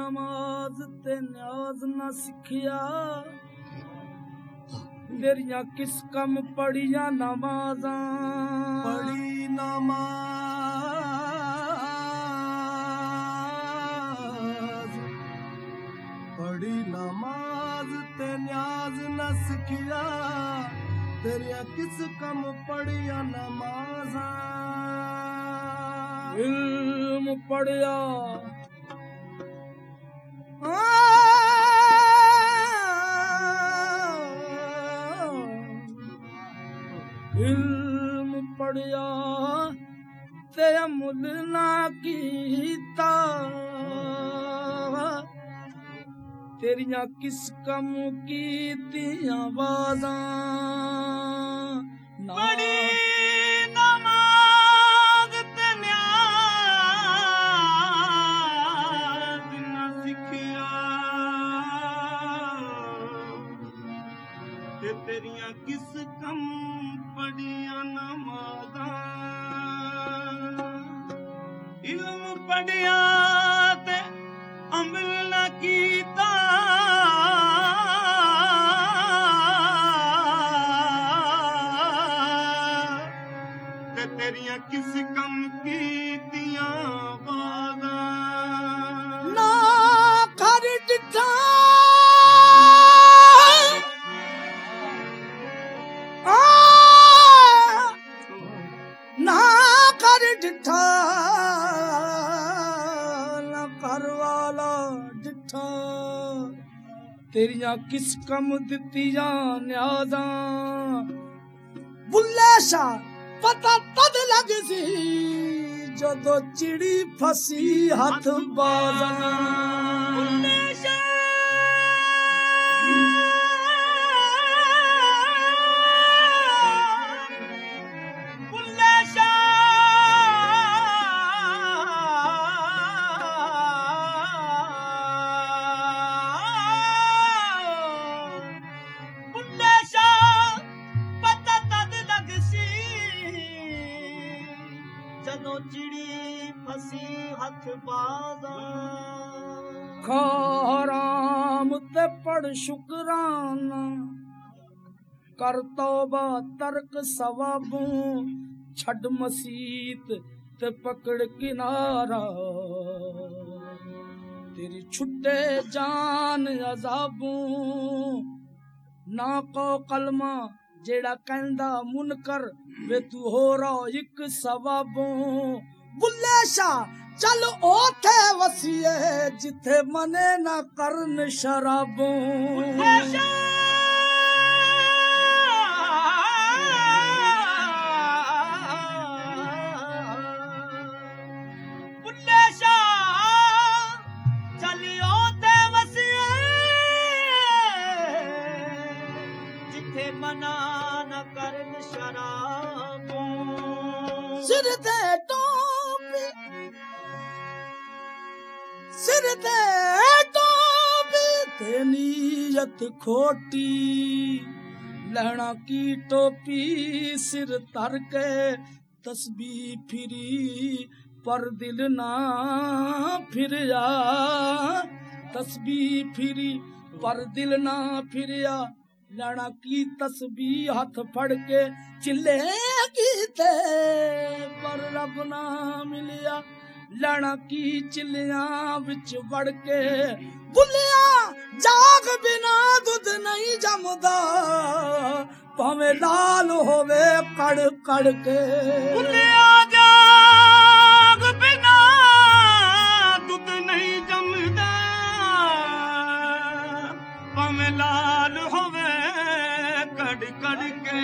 नमाज ते न्याज न सिखिया तेरिया किस कम पढ़िया नमाज़ां पढ़ी नमाज ते न्याज न सिखिया तेरिया किस कम पढ़िया नमाज़ां इल्म पढ़िया इल्म पढ़िया ते अमल ना कीता तेरिया किस कम कीतियां वाज़ां पढ़ी नमाज ते न्याज न सिखिया ते तेरिया किस कम पढ़िया नमाज़ां इल्म पढ़िया ते अमल न कीता ते तेरिया किस कम कीतियां वाज़ां ना कर दिता ना कर दिठा ना कर वाला दिठा तेरिया किस कम दित्तियां न्याज़ां बुल्ले शाह पता तद लग सी जदों चिड़ी फसी हथ बाज़ां जदों चिड़ी फसी हथ बाज़ां खाराम ते पढ़ शुकराना कर तौबा तर्क सवाबों छड़ मसीत ते पकड़ किनारा तेरी छुट्टे जान अजाबों ना को कलमा जेड़ा कहंदा मुनकर वे तू हो रो एक सवाबों बुल्ले शाह चल ओथे वसीए जिथे मने ना करन शराबों मना न करन शराबों सिर ते टोपी ते नीयत खोटी लहना की टोपी सिर तर के तस्बीह फिरी पर दिल ना फिरिया तस्बीह फिरी पर दिल ना फिरिया लड़ा की तस्बीह हाथ फड़ के चिल्ले कीते पर रब ना मिलिया लड़ा की चिल्लियां विच वड़ के बुलिया जाग बिना दुध नहीं जमदा भावें लाल होवे कड़ कड़ के बुलिया जाग बिना दुध नहीं जमदा भावें लाल होवे कड़ कड़ के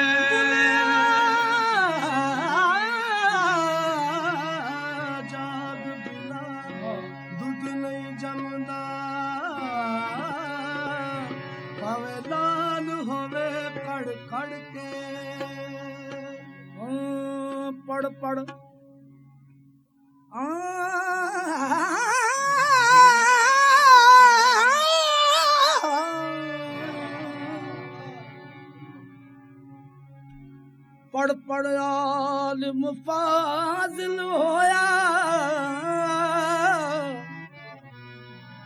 जाग बिना दूध नहीं जमदा भावें लाल होवे कड़ कड़ के पढ़ पढ़ पढ़ पढ़ आलिम फाजिल होया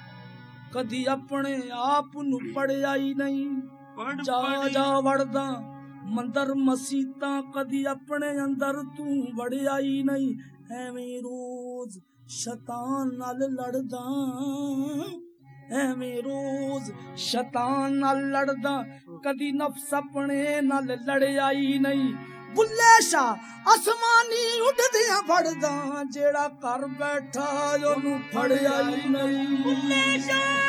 ਕਦੀ ਆਪਣੇ ਆਪ ਨੂੰ ਪੜਿਆ ਹੀ ਨਹੀਂ। ਜਾ ਜਾ ਵੜਦਾ ਮੰਦਰ ਮਸੀਤਾਂ, ਕਦੀ ਆਪਣੇ ਅੰਦਰ ਤੂੰ ਵੜਿਆ ਹੀ ਨਹੀਂ। ਐਵੇਂ ਰੋਜ਼ ਸ਼ੈਤਾਨ ਨਾਲ ਲੜਦਾ, ਐਵੇਂ ਰੋਜ਼ ਸ਼ੈਤਾਨ ਨਾਲ ਲੜਦਾ, ਕਦੀ ਨਫਸ ਆਪਣੇ ਨਾਲ ਲੜਿਆ ਹੀ ਨਹੀਂ। ਬੁੱਲੇ ਸ਼ਾਹ ਅਸਮਾਨੀ ਉੱਡਦਿਆਂ ਫੜਦਾ, ਜਿਹੜਾ ਘਰ ਬੈਠਾ ਉਹਨੂੰ ਫੜਿਆ ਹੀ ਨਹੀਂ। ਬੁੱਲੇ ਸ਼ਾਹ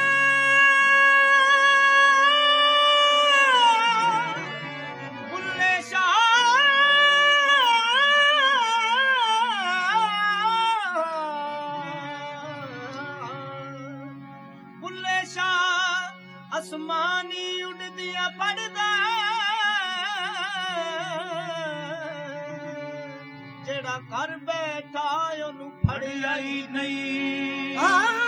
ਅਸਮਾਨੀ ਉੱਡਦਿਆਂ ਪੜਦਾ, ਜਿਹੜਾ ਘਰ ਬੈਠਾ ਉਹਨੂੰ ਫੜਿਆ ਹੀ ਨਹੀਂ।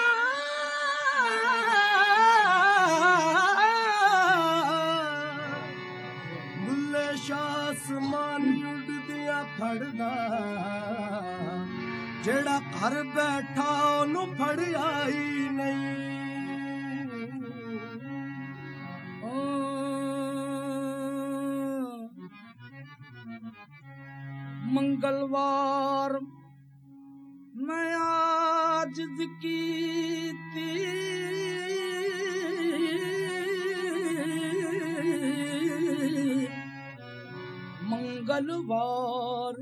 ਬੁੱਲੇ ਸ਼ਾਹ ਅਸਮਾਨੀ ਉੱਡਦਿਆਂ ਫੜਦਾ, ਜਿਹੜਾ ਘਰ ਬੈਠਾ ਉਹਨੂੰ ਫੜਿਆ ਹੀ ਨਹੀਂ। ਮੰਗਲਵਾਰ ਮੈਂ ਆਜ ਕੀਤੀ, ਮੰਗਲਵਾਰ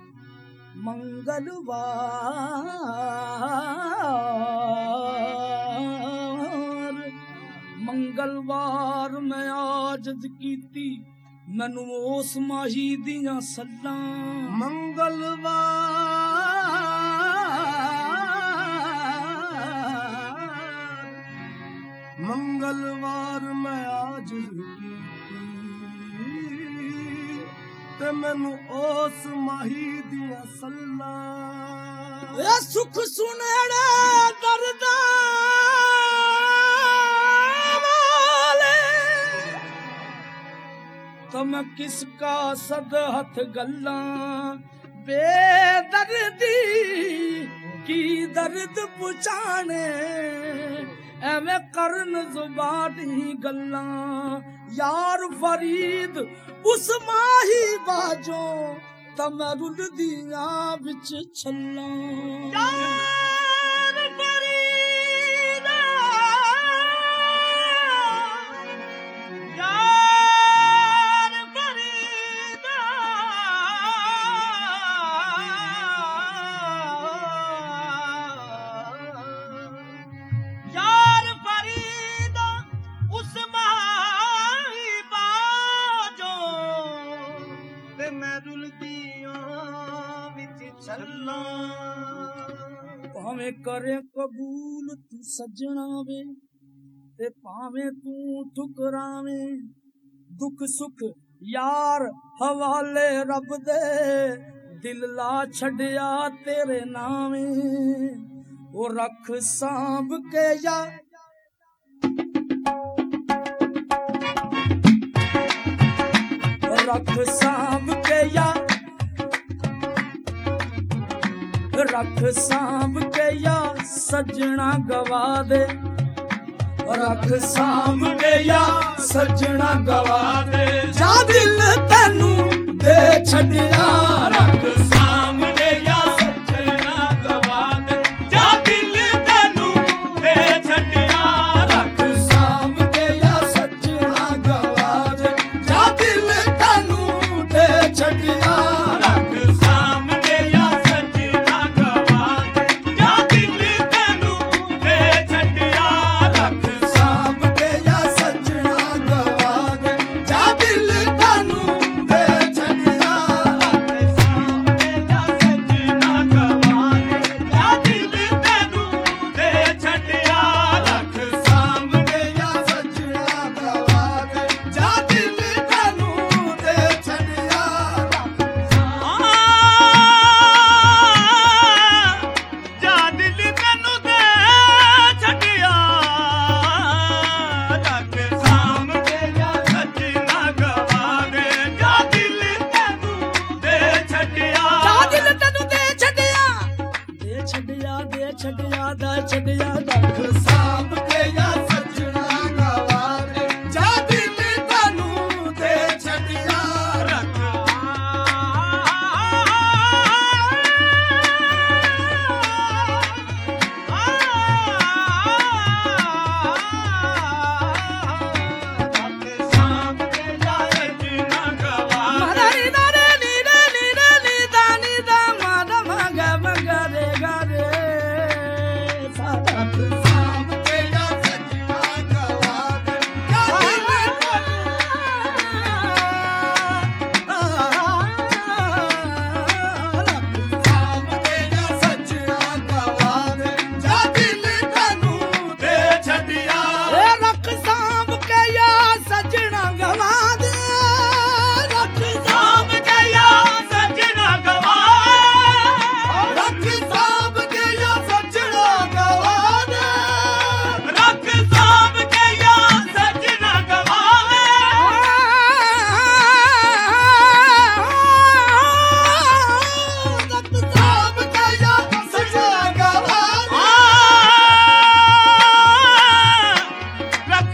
ਮੰਗਲਵਾਰ ਮੈਂ ਆਜ ਕੀਤੀ, ਮੈਨੂੰ ਉਸ ਮਾਹੀ ਦੀਆਂ ਸੱਲਾਂ। ਮੰਗਲਵਾਰ ਮੈਂ ਆਜ ਕੀਤੀ, ਤੇ ਮੈਨੂੰ ਉਸ ਮਾਹੀ ਦੀਆਂ ਸੱਲਾਂ। ਇਹ ਸੁਖ ਸੁਨੇੜੇ ਦਰਦਾਂ ਤਮ ਕਿਸ ਕਾ ਸਦ ਹੱਥ ਗੱਲਾਂ, ਬੇਦਰਦੀ ਕੀ ਦਰਦ ਪੁਛਾਣੇ, ਐਵੇਂ ਕਰਨ ਜ਼ੁਬਾਨੀ ਗੱਲਾਂ। ਯਾਰ ਫਰੀਦ ਉਸ ਮਾਹੀ ਬਾਜੋਂ, ਤਮ ਰੁਲਦੀਆਂ ਵਿੱਚ ਛੱਲਾਂ। ਯਾਰ ਫਰੀਦ ਭਾਵੇਂ ਕਰੇ ਕਬੂਲ ਤੂੰ ਸੱਜਣਾ ਵੇ, ਤੇ ਭਾਵੇਂ ਤੂੰ ਠੁਕਰਾਵੇਂ। ਦੁੱਖ ਸੁੱਖ ਯਾਰ ਹਵਾਲੇ ਰੱਬ ਦੇ, ਦਿਲ ਲਾ ਛੱਡਿਆ ਤੇਰੇ ਨਾਵੇਂ। ਉਹ ਰੱਖ ਸਾਂਭ ਕੇ ਯਾ ਰੱਖ ਸਾਂਭ ਕੇ ਯਾ, ਰੱਖ ਸਾਂਭ ਕੇ ਯਾ ਸੱਜਣਾ ਗਵਾ ਦੇ, ਰੱਖ ਸਾਂਭ ਕੇ ਯਾ ਸੱਜਣਾ ਗਵਾ ਦੇ। ਜਾ ਦਿਲ ਤੈਨੂੰ ਦੇ ਛੱਡਿਆ, ਰੱਖ ਸਾਂਭ ਕੇ ਯਾ ਸੱਜਣਾ ਗਵਾ ਦੇ। ਜਾ ਦਿਲ ਤੈਨੂੰ ਦੇ ਛੱਡਿਆ, ਰੱਖ ਸਾਂਭ ਕੇ ਯਾ ਸੱਜਣਾ ਗਵਾ ਦੇ। ਜਾ ਦਿਲ ਤੈਨੂੰ ਦੇ ਛੱਡਿਆ, ਜਾ ਛੱਡਿਆ ਰੱਖ ਸਾਂਭ ਕੇ ਜਾਂ ਸੱਜਣਾ ਗਵਾ ਦੇ ਜਾ ਦਿਲ ਤੈਨੂੰ ਦੇ ਛੱਡਿਆ ਰੱਖ ਸਾਂਭ ਕੇ ਜਾਂ ਸੱਜਣਾ ਗਵਾ ਮਦਰੀ ਦਾਰੇ ਨੀਰੇ ਨੀਰੇ ਨੀਦਾ ਨੀਦਾ ਮਾਦ ਮਗ ਮਗਰੇ ਗਰੇ ਸਾਡਾ ਸਾਂਭ ਕੇ ਜਾਂ ਸੱਜਣਾ ਗਵਾ ਦੇ ਜਾ ਦਿਲ ਸਾਂਭ ਕੇ ਜਾਂ ਸੱਜਣਾ ਗਵਾ ਦੇ ਜਾ ਦਿਲ ਤੈਨੂੰ ਦੇ ਛੱਡਿਆ ਏ ਰੱਖ ਸਾਂਭ ਕੇ ਯਾ ਸਜਣਾ ਗਵਾ ਦੇ ਰੱਖ ਸਾਂਭ ਕੇ ਯਾ ਸਜਣਾ ਗਵਾ ਰੱਖ ਸਾਂਭ ਕੇ ਜਾਂ ਸੱਜਣਾ ਗਵਾ ਦੇ ਰੱਖ ਸਾਂਭ ਕੇ ਯਾ ਸਜਣਾ ਗਵਾ ਰੱਖ ਸਾਂਭ ਕੇ ਜਾਂ ਸੱਜਣਾ ਗਵਾ ਦੇ ਰੱਖ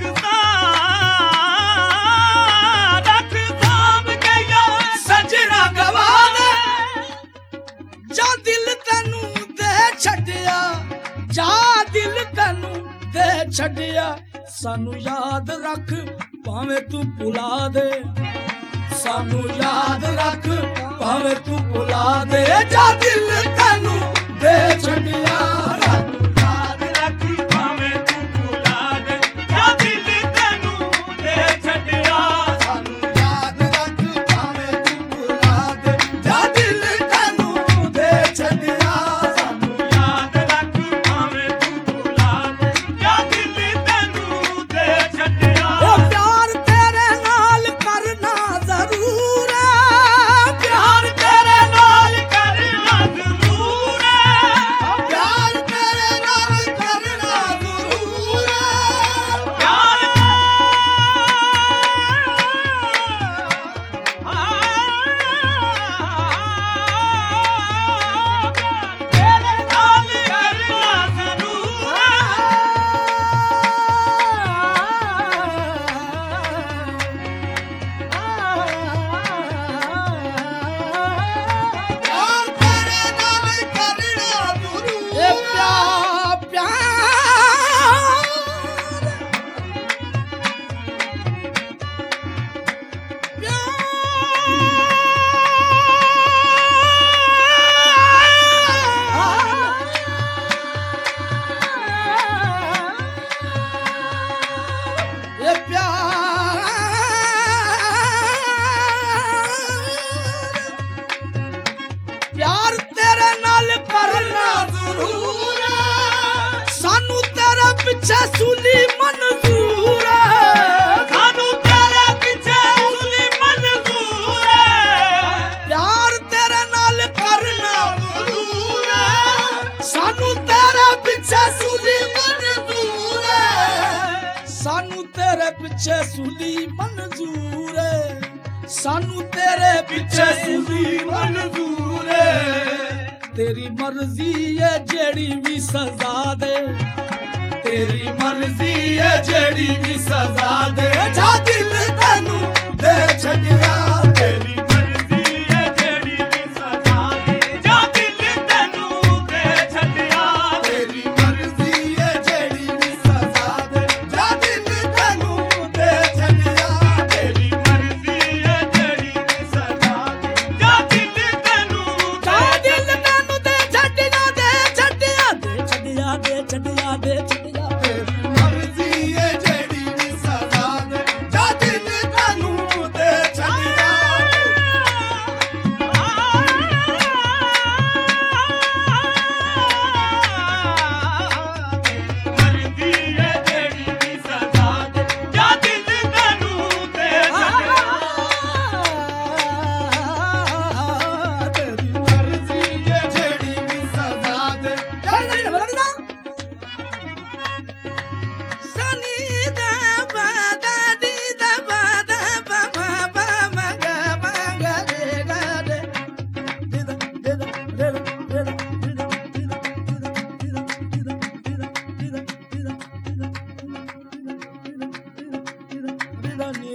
ਸਾਂਭ ਕੇ ਯਾ ਸਜਣਾ ਗਵਾ ਦੇ ਜਾ ਦਿਲ ਤੈਨੂੰ ਦੇ ਛੱਡਿਆ ਜਾ ਦਿਲ ਤੈਨੂੰ ਦੇ ਛੱਡਿਆ ਸਾਨੂੰ ਯਾਦ ਰੱਖ ਭਾਵੇਂ ਤੂੰ ਭੁਲਾ ਦੇ ਸਾਨੂੰ ਯਾਦ ਰੱਖ ਭਾਵੇਂ ਤੂੰ ਭੁਲਾ ਦੇ ਜਾ ਦਿਲ ਤੈਨੂੰ ਦੇ ਛੱਡਿਆ ਯਾਦ ਰੱਖ ਭਾਵੇਂ ਤੂੰ ਭੁਲਾ ਦੇ ਜਾ ਦਿਲ ਤੈਨੂੰ ਦੇ ਛੱਡਿਆ ਸਾਨੂੰ ਯਾਦ ਰੱਖ ਭਾਵੇਂ ਤੂੰ ਭੁਲਾ ਦੇ ਜਾ ਦਿਲ ਤੈਨੂੰ ਦੇ ਛੱਡਿਆ ਸਾਨੂੰ ਯਾਦ ਰੱਖ ਭਾਵੇਂ ਤੂੰ ਭੁਲਾ ਦੇ ਜਾ ਦਿਲ ਤੈਨੂੰ ਦੇ ਛੱਡਿਆ ਉਹ ਪਿਆਰ ਤੇਰੇ ਨਾਲ ਕਰਨਾ ਜ਼ਰੂਰ ਹੈ ਪਿਆਰ ਤੇਰੇ ਨਾਲ ਕਰਨਾ ਜ਼ਰੂਰ ਹੈ ਪਿਆਰ ਤੇਰੇ ਨਾਲ ਕਰਨਾ ਜ਼ਰੂਰ ਹੈ ਪਿਆਰ ਤੇਰੇ ਨਾਲ ਕਰਨਾ ਜ਼ਰੂਰ ਪਿਆਰ ਤੇਰੇ ਨਾਲ ਕਰਨਾ ਜ਼ਰੂਰ ਇਹ ਪਿਆਰ ਇਹ ਪਿਆਰ ਤੇਰੇ ਨਾਲ ਕਰਨਾ ਜ਼ਰੂਰ ਹੈ ਸਾਨੂੰ ਤੇਰੇ ਪਿੱਛੇ ਸੂਲੀ ਮਨਜ਼ੂਰ ਹੈ ਸਾਨੂੰ ਤੇਰੇ ਪਿੱਛੇ ਸੂਲੀ ਮਨਜ਼ੂਰ ਹੈ ਪਿਆਰ ਤੇਰੇ ਨਾਲ ਕਰਨਾ ਜ਼ਰੂਰ ਹੈ ਸਾਨੂੰ ਤੇਰੇ ਪਿੱਛੇ ਸੂਲੀ ਮਨਜ਼ੂਰ ਹੈ ਸਾਨੂੰ ਤੇਰੇ ਪਿੱਛੇ ਸੂਲੀ ਮਨਜ਼ੂਰ ਹੈ ਸਾਨੂੰ ਤੇਰੇ ਪਿੱਛੇ ਸੂਲੀ ਮਨਜ਼ੂਰ ਹੈ ਤੇਰੀ ਮਰਜ਼ੀ ਹੈ ਜਿਹੜੀ ਵੀ ਸਜ਼ਾ ਦੇ ਤੇਰੀ ਮਰਜ਼ੀ ਹੈ ਜਿਹੜੀ ਵੀ ਸਜ਼ਾ ਦੇ ਜਾ ਦਿਲ ਤੈਨੂੰ ਦੇ ਛੱਡਿਆ ਤੇਰੀ ਮਰਜ਼ੀ ਹੈ ਜਿਹੜੀ ਵੀ ਸਜ਼ਾ ਦੇ ਜਾ ਦਿਲ ਤੈਨੂੰ ਦੇ ਛੱਡਿਆ ਤੇਰੀ ਮਰਜ਼ੀ ਹੈ ਜਿਹੜੀ ਵੀ ਸਜ਼ਾ ਦੇ ਜਾ ਦਿਲ ਤੈਨੂੰ ਦੇ ਛੱਡਿਆ ਤੇਰੀ ਮਰਜ਼ੀ ਹੈ ਜਿਹੜੀ ਵੀ ਸਜ਼ਾ ਦੇ ਜਾ ਦਿਲ ਤੈਨੂੰ ਦੇ ਛੱਡਿਆ ਦੇ ਛੱਡਿਆ ਦੇ ਛੱਡਿਆ ਦੇ ਛੱਡਿਆ ਤੇਰੀ ਮਰਜ਼ੀ ਹੈ ਜਿਹੜੀ ਵੀ ਸਜ਼ਾ ਦੇ ਜਾ ਦਿਲ ਤੈਨੂੰ ਦੇ ਛੱਡਿਆ ਮਰਜ਼ੀ ਹੈ ਜਿਹੜੀ ਵੀ ਸਜ਼ਾ ਦੇ ਜਾ ਦਿਲ ਤੈਨੂੰ ਦੇ ਤੇਰੀ ਮਰਜ਼ੀ ਹੈ ਜਿਹੜੀ ਵੀ ਸਜ਼ਾ ਦੇ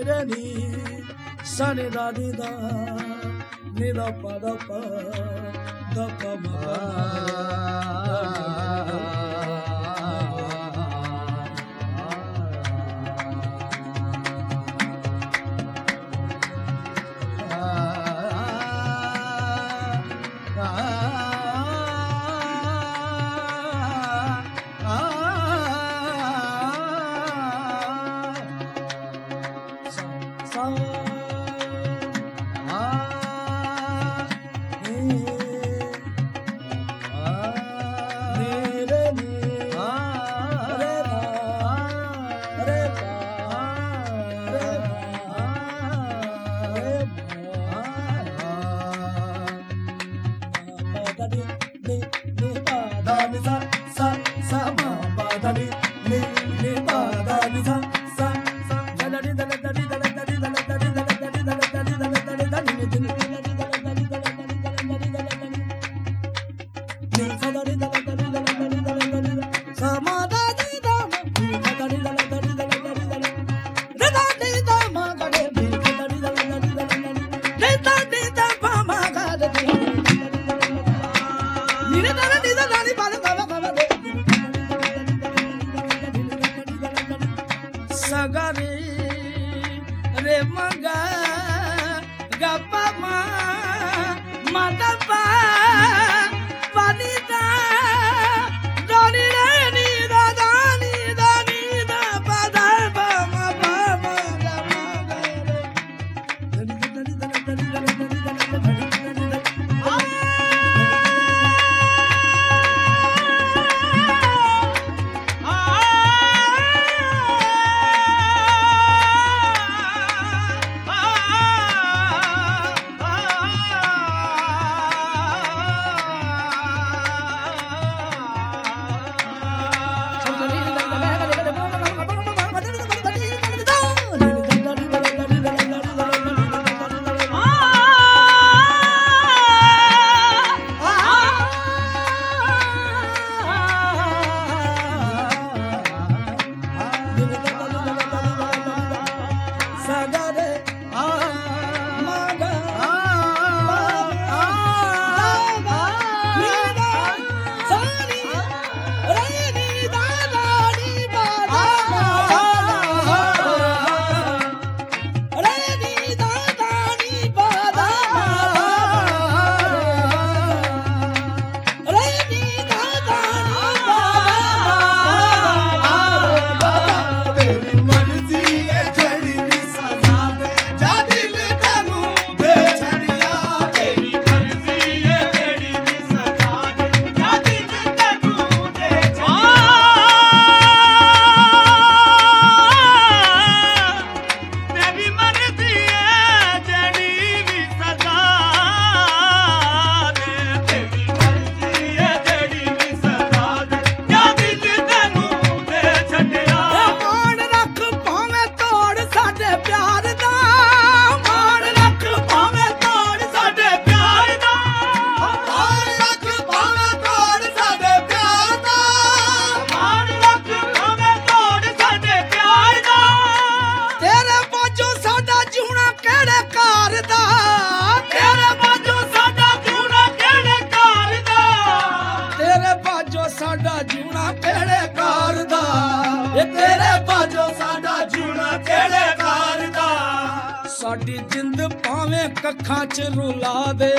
re ni sa ni da ni da ni da pa da pa ma sagare re maga ga pa ma da pa pani da dani re ni da dani dani da pa da pa ma da ma ga re dani ਸਾਡਾ ਜੂਣਾ ਕਿਹੜੇ ਕਾਰ ਦਾ ਇਹ ਤੇਰੇ ਬਾਝੋਂ ਸਾਡਾ ਜੂਣਾ ਕਿਹੜੇ ਕਾਰ ਦਾ ਸਾਡੀ ਜਿੰਦ ਭਾਵੇਂ ਕੱਖਾਂ 'ਚ ਰੁਲਾ ਦੇ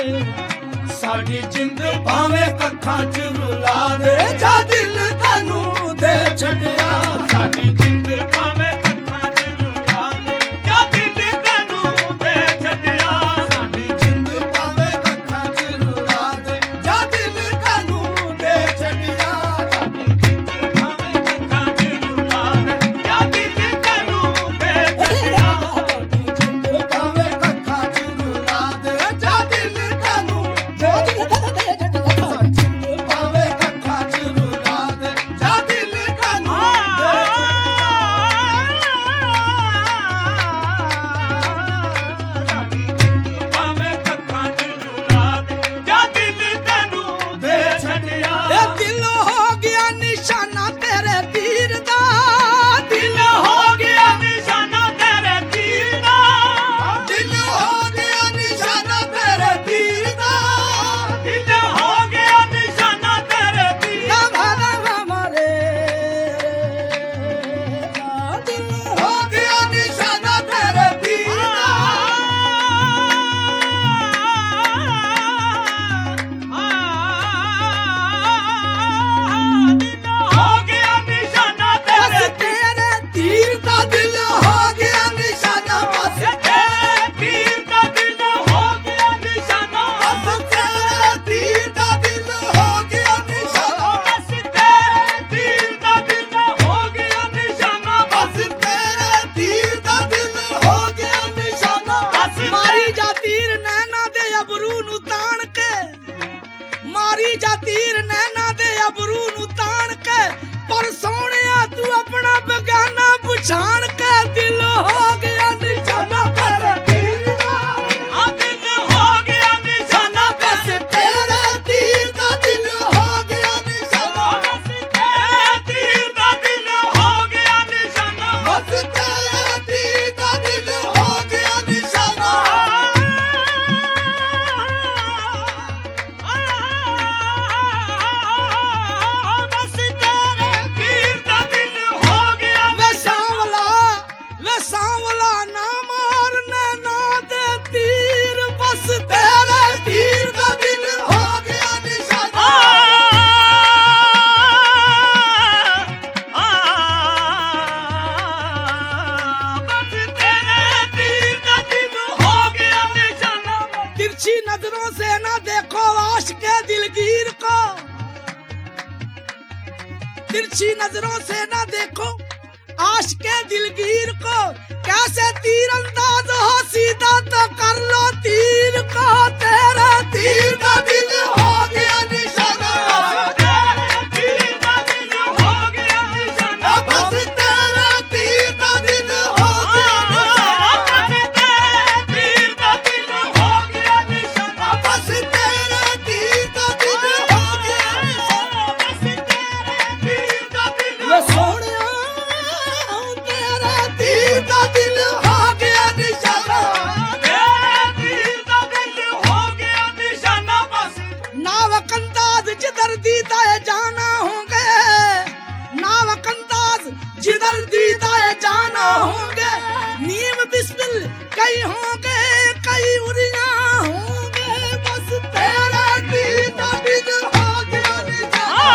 ਸਾਡੀ ਜਿੰਦ ਭਾਵੇਂ ਕੱਖਾਂ 'ਚ ਰੁਲਾ ਦੇ ਜਾ ਦਿਲ ਤੈਨੂੰ ਦੇ ਛੱਡਿਆ ਸਾਡੀ ਜਿੰਦ ਭਾਵੇਂ ਕੱਖਾਂ 'ਚ ਰੁਲਾ ਦੇ ਜਾ ਦਿਲ ਤੈਨੂੰ ਦੇ ਛੱਡਿਆ ਸਾਡੀ ਜਿੰਦ ਭਾਵੇਂ ਕੱਖਾਂ 'ਚ ਰੁਲਾ ਦੇ ਜਾ ਦਿਲ ਤੈਨੂੰ ਦੇ ਛੱਡਿਆ तिरछी नजरों से ना देखो आशिके दिलगीर को, कैसे तीर अंदाज हो सीधा तो कर लो तीर को, तेरा तीर का दिल हो गया निशाना, तीर का दिल हो गया निशाना, बस तेरा तीर का दिल हो गया निशाना, तीर का दिल हो गया निशाना, बस तेरा तीर का दिल हो गया निशाना, बस तेरा तीर का दिल सोनिया तीर का दिल हो गया निशाना, तीर का दिल हो गया निशाना, बस नावकंदाज जिधर दीदा है जाना होंगे, नावकंदाज जिधर दीदा है जाना होंगे, नीम बिस्मिल कई होंगे कई उरिया होंगे, बस तेरा तीर का दिल हो गया निशाना,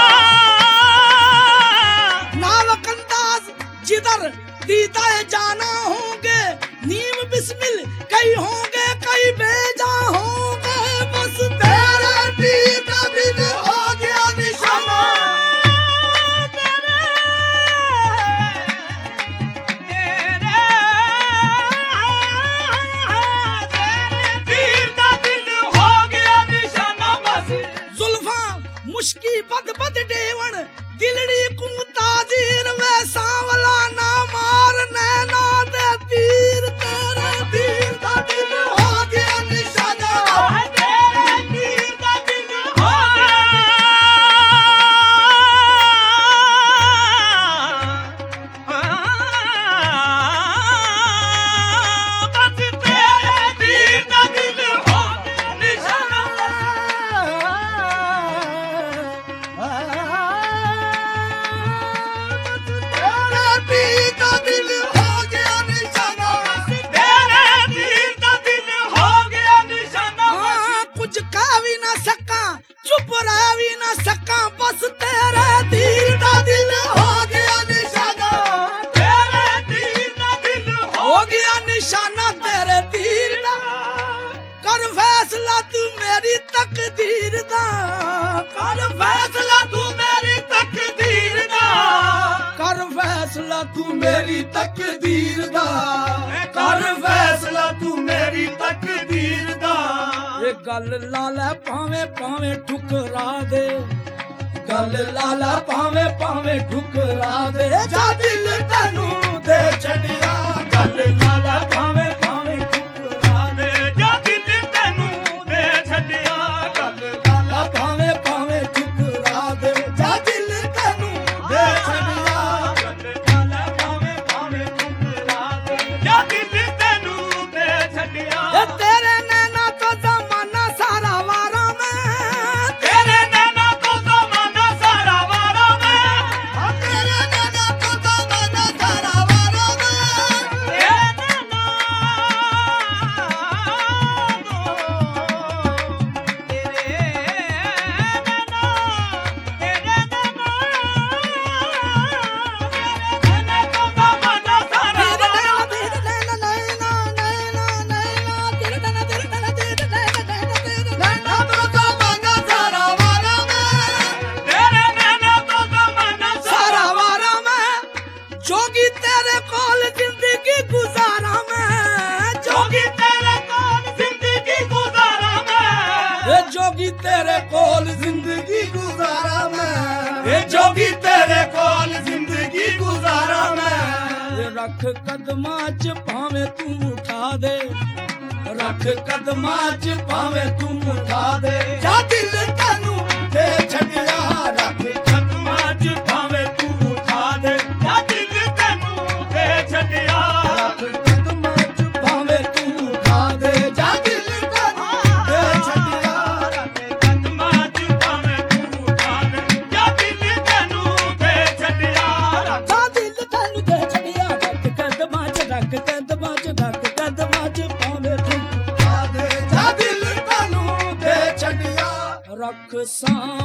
नावकंदाज जिधर दीदा जाना होंगे, नीम बिस्मिल कई होंगे कई बेजा होंगे, बस तेरा तीर का दिल हो गया निशाना, तीर का दिल हो गया निशाना, बस जुल्फा मुश्की बद बद डेवण दिलड़ी को ताजीर वे सांवला ना मार नैना दे तीर, तेरा तीर का दिल हो गया निशाना, तेरा तीर का दिल हो बस तेरा तीर का दिल हो निशाना, तीर का दिल हो गया निशाना, तेरे तीर का दिल हो गया निशाना, कुछ कह भी ना सका चुप रह भी ना सका, बस तेरे तीर का दिल हो गया निशाना, तेरे तीर का दिल हो गया निशाना, तेरे तीर का कर फैसला तू मेरी तकदीर दा, कर फैसला तू मेरी तकदीर दा, कर फैसला तू मेरी तकदीर दा, कर फैसला तू मेरी तकदीर दा, ये गल लाला भावे भावे ठुकरा दे, गल लाला भावे भावे ठुकरा दे, जा दिल तैनू दे छड़िया, गल लाला भावे भावे ठुकरा दे, जा दिल तैनू दे छड़िया, गल लाला भावे भावे ठुकरा दे, जा दिल तैनू दे छड़िया, गल लाला भावे भावे ठुकरा दे, जा दिल तैनू दे छड़िया, तेरे नैना तो जमाना सारा वारा में, तेरे नैना तो जमाना सारा वारा में, तेरे नैना तो जमाना सारा वारा में, तेरे नैना जोगी तेरे कोल जिंदगी गुजारा मैं, जोगी तेरे कोल जिंदगी गुजारा मैं, जोगी तेरे कोल जिंदगी गुजारा मैं, जोगी तेरे कोल जिंदगी गुजारा मैं, रख कदमां च भावे तू उठा दे, रख कदमां च भावे तू उठा दे, जा दिल तैनू दे छड़िया, रख कदमां च भावे तू उठा दे, जा दिल तैनू दे छड़िया, रख कदमां च भावे तू उठा दे, जा दिल तैनू दे छड़िया, रख कदमां च भावे तू उठा दे, जा दिल तैनू दे छड़िया, जा दिल तैनू दे छड़िया, रख कदमां च रख कदमां च रख कदमां च भावे तू उठा दे, जा दिल तैनू दे छड़िया, रख सा